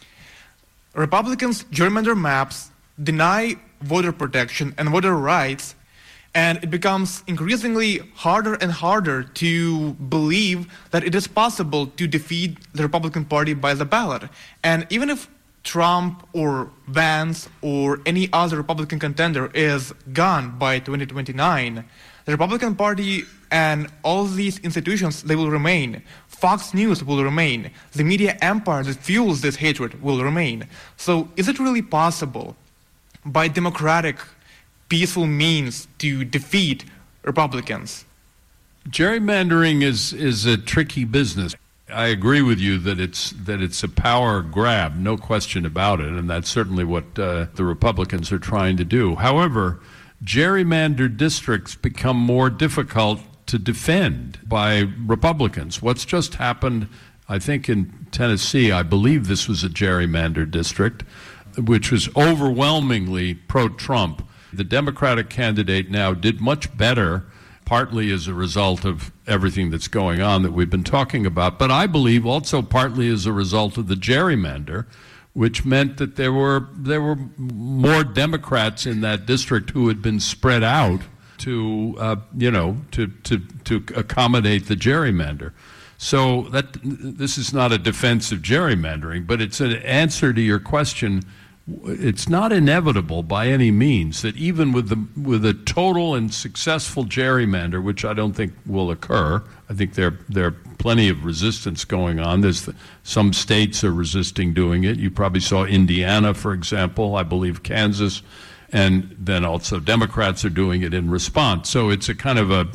Republicans' gerrymandered maps deny voter protection and voter rights, and it becomes increasingly harder and harder to believe that it is possible to defeat the Republican Party by the ballot. And even if Trump or Vance or any other Republican contender is gone by twenty twenty-nine, the Republican Party and all these institutions, they will remain. Fox News will remain. The media empire that fuels this hatred will remain. So is it really possible by democratic, peaceful means to defeat Republicans? Gerrymandering is, is a tricky business. I agree with you that it's that it's a power grab, no question about it, and that's certainly what uh, the Republicans are trying to do. However, gerrymandered districts become more difficult to defend by Republicans. What's just happened, I think in Tennessee, I believe this was a gerrymandered district, which was overwhelmingly pro-Trump. The Democratic candidate now did much better, partly as a result of everything that's going on that we've been talking about, but I believe also partly as a result of the gerrymander, which meant that there were there were more Democrats in that district who had been spread out to uh, you know to, to to accommodate the gerrymander. So that this is not a defense of gerrymandering, but it's an answer to your question. It's not inevitable by any means that even with the with a total and successful gerrymander, which I don't think will occur, I think there there are plenty of resistance going on. There's the, some states are resisting doing it. You probably saw Indiana, for example. I believe Kansas, and then also Democrats are doing it in response. So it's a kind of a,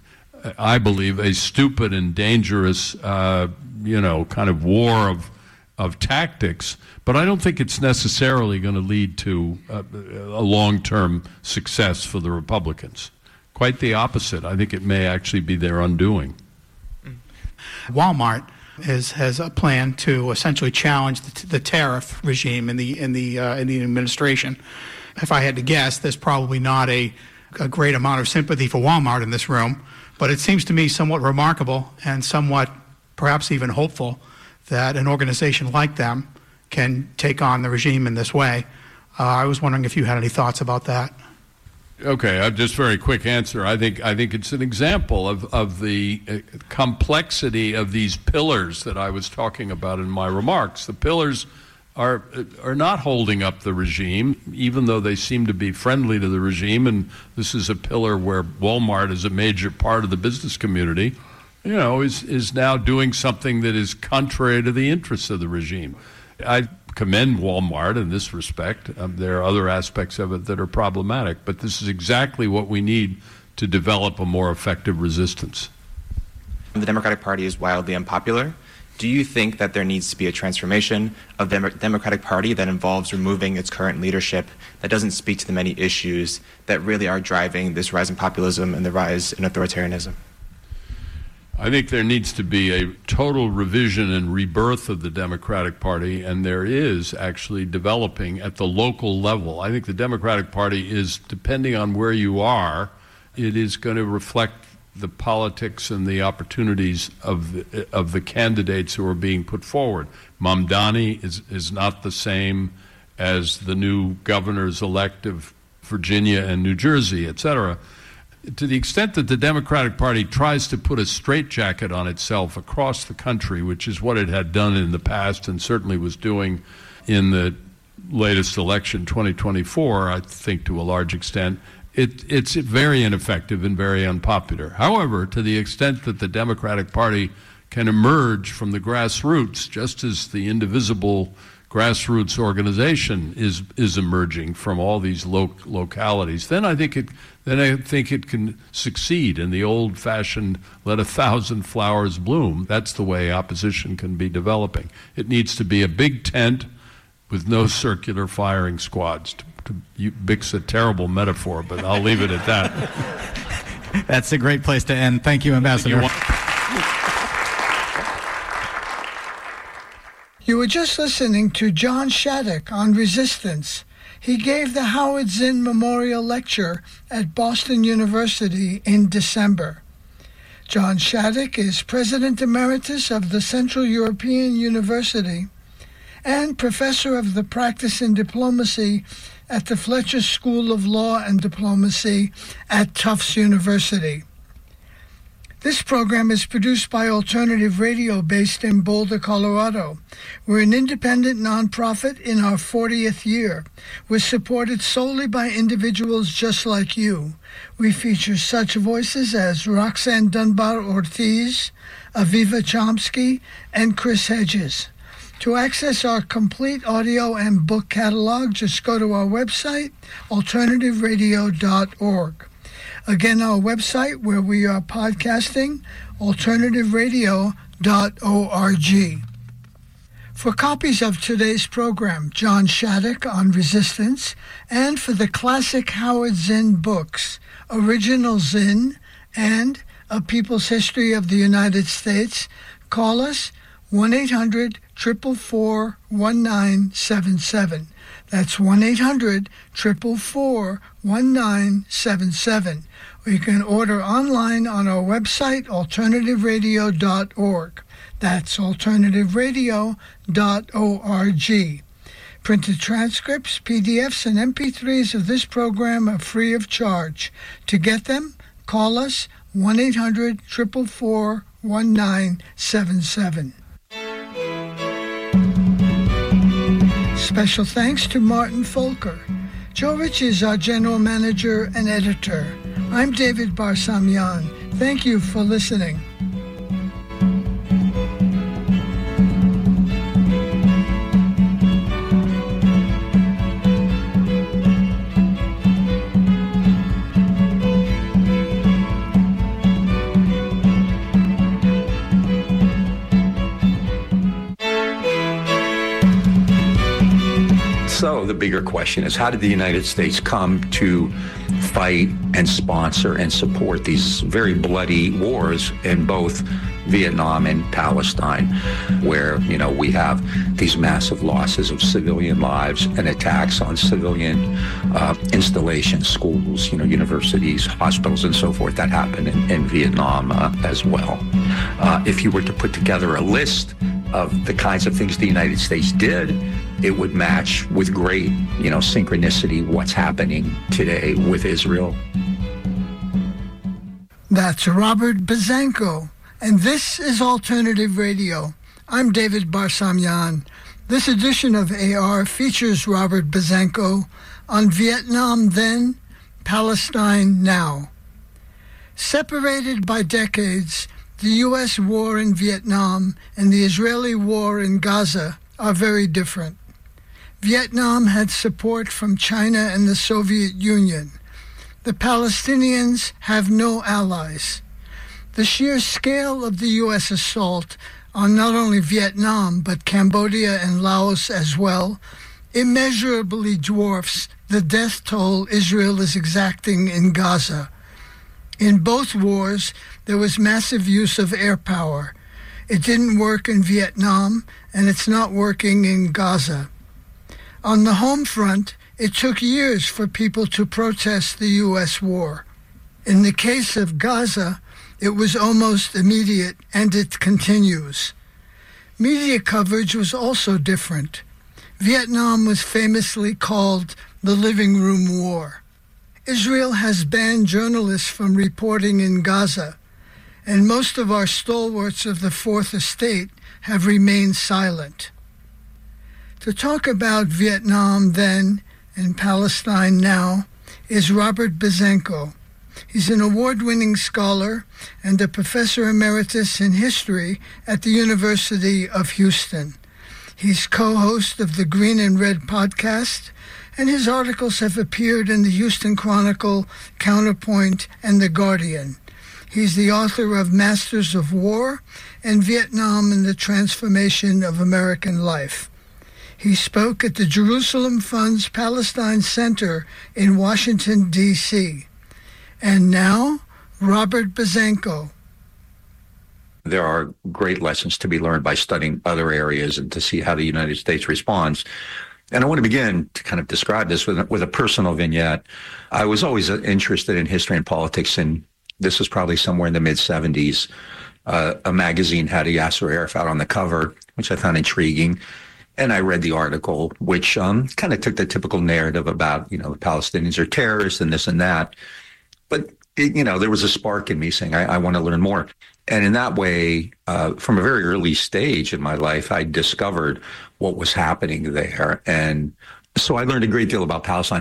I believe, a stupid and dangerous, uh, you know, kind of war of of tactics, but I don't think it's necessarily going to lead to a, a long-term success for the Republicans. Quite the opposite. I think it may actually be their undoing. Walmart is, has a plan to essentially challenge the, the tariff regime in the in the uh, in the administration. If I had to guess, there's probably not a, a great amount of sympathy for Walmart in this room, but it seems to me somewhat remarkable and somewhat perhaps even hopeful that an organization like them can take on the regime in this way. Uh, I was wondering if you had any thoughts about that. Okay, uh, just very quick answer. I think I think it's an example of, of the uh, complexity of these pillars that I was talking about in my remarks. The pillars are are not holding up the regime, even though they seem to be friendly to the regime, and this is a pillar where Walmart is a major part of the business community, you know, is, is now doing something that is contrary to the interests of the regime. I commend Walmart in this respect. Um, there are other aspects of it that are problematic, but this is exactly what we need to develop a more effective resistance. The Democratic Party is wildly unpopular. Do you think that there needs to be a transformation of the Democratic Party that involves removing its current leadership, that doesn't speak to the many issues that really are driving this rise in populism and the rise in authoritarianism? I think there needs to be a total revision and rebirth of the Democratic Party, and there is actually developing at the local level. I think the Democratic Party is, depending on where you are, it is going to reflect the politics and the opportunities of the, of the candidates who are being put forward. Mamdani is, is not the same as the new governors-elect of Virginia and New Jersey, et cetera. To the extent that the Democratic Party tries to put a straitjacket on itself across the country, which is what it had done in the past and certainly was doing in the latest election, twenty twenty-four, I think to a large extent, it, it's very ineffective and very unpopular. However, to the extent that the Democratic Party can emerge from the grassroots, just as the indivisible grassroots organization is is emerging from all these lo- localities, then I think it then I think it can succeed in the old-fashioned "let a thousand flowers bloom." That's the way opposition can be developing. It needs to be a big tent with no circular firing squads. To, to, you, Big's a terrible metaphor, but I'll leave it at that. That's a great place to end. Thank you, Ambassador. You want- You were just listening to John Shattuck on resistance. He gave the Howard Zinn Memorial Lecture at Boston University in December. John Shattuck is President Emeritus of the Central European University and Professor of the Practice in Diplomacy at the Fletcher School of Law and Diplomacy at Tufts University. This program is produced by Alternative Radio based in Boulder, Colorado. We're an independent nonprofit in our fortieth year. We're supported solely by individuals just like you. We feature such voices as Roxanne Dunbar Ortiz, Aviva Chomsky, and Chris Hedges. To access our complete audio and book catalog, just go to our website, alternative radio dot org. Again, our website where we are podcasting, alternative radio dot org. For copies of today's program, John Shattuck on Resistance, and for the classic Howard Zinn books, Original Zinn and A People's History of the United States, call us one eight hundred, four four four, one nine seven seven. That's one eight hundred, four four four, one nine seven seven. Or you can order online on our website, alternative radio dot org. That's alternative radio dot org. Printed transcripts, P D Fs, and M P threes of this program are free of charge. To get them, call us one eight hundred, four four four, one nine seven seven. Special thanks to Martin Folker. Joe Rich is our general manager and editor. I'm David Barsamian. Thank you for listening. So the bigger question is, how did the United States come to fight and sponsor and support these very bloody wars in both Vietnam and Palestine, where, you know, we have these massive losses of civilian lives and attacks on civilian uh, installations, schools, you know, universities, hospitals, and so forth that happened in, in Vietnam uh, as well. Uh, if you were to put together a list of the kinds of things the United States did, it would match with great, you know, synchronicity what's happening today with Israel. That's Robert Bazanko, and this is Alternative Radio. I'm David Barsamian. This edition of A R features Robert Bazanko on Vietnam then, Palestine now. Separated by decades, the U S war in Vietnam and the Israeli war in Gaza are very different. Vietnam had support from China and the Soviet Union. The Palestinians have no allies. The sheer scale of the U S assault on not only Vietnam, but Cambodia and Laos as well, immeasurably dwarfs the death toll Israel is exacting in Gaza. In both wars, there was massive use of air power. It didn't work in Vietnam, and it's not working in Gaza. On the home front, it took years for people to protest the U S war. In the case of Gaza, it was almost immediate, and it continues. Media coverage was also different. Vietnam was famously called the living room war. Israel has banned journalists from reporting in Gaza, and most of our stalwarts of the Fourth Estate have remained silent. To talk about Vietnam then and Palestine now is Robert Bazanko. He's an award-winning scholar and a professor emeritus in history at the University of Houston. He's co-host of the Green and Red podcast, and his articles have appeared in the Houston Chronicle, Counterpoint, and The Guardian. He's the author of Masters of War and Vietnam and the Transformation of American Life. He spoke at the Jerusalem Fund's Palestine Center in Washington, D C And now, Robert Bazanko. There are great lessons to be learned by studying other areas and to see how the United States responds. And I want to begin to kind of describe this with, with a personal vignette. I was always interested in history and politics, and this was probably somewhere in the mid-seventies. Uh, a magazine had a Yasser Arafat on the cover, which I found intriguing. And I read the article, which um, kind of took the typical narrative about, you know, the Palestinians are terrorists and this and that. But, it, you know, there was a spark in me saying, I, I want to learn more. And in that way, uh, from a very early stage in my life, I discovered what was happening there. And so I learned a great deal about Palestine.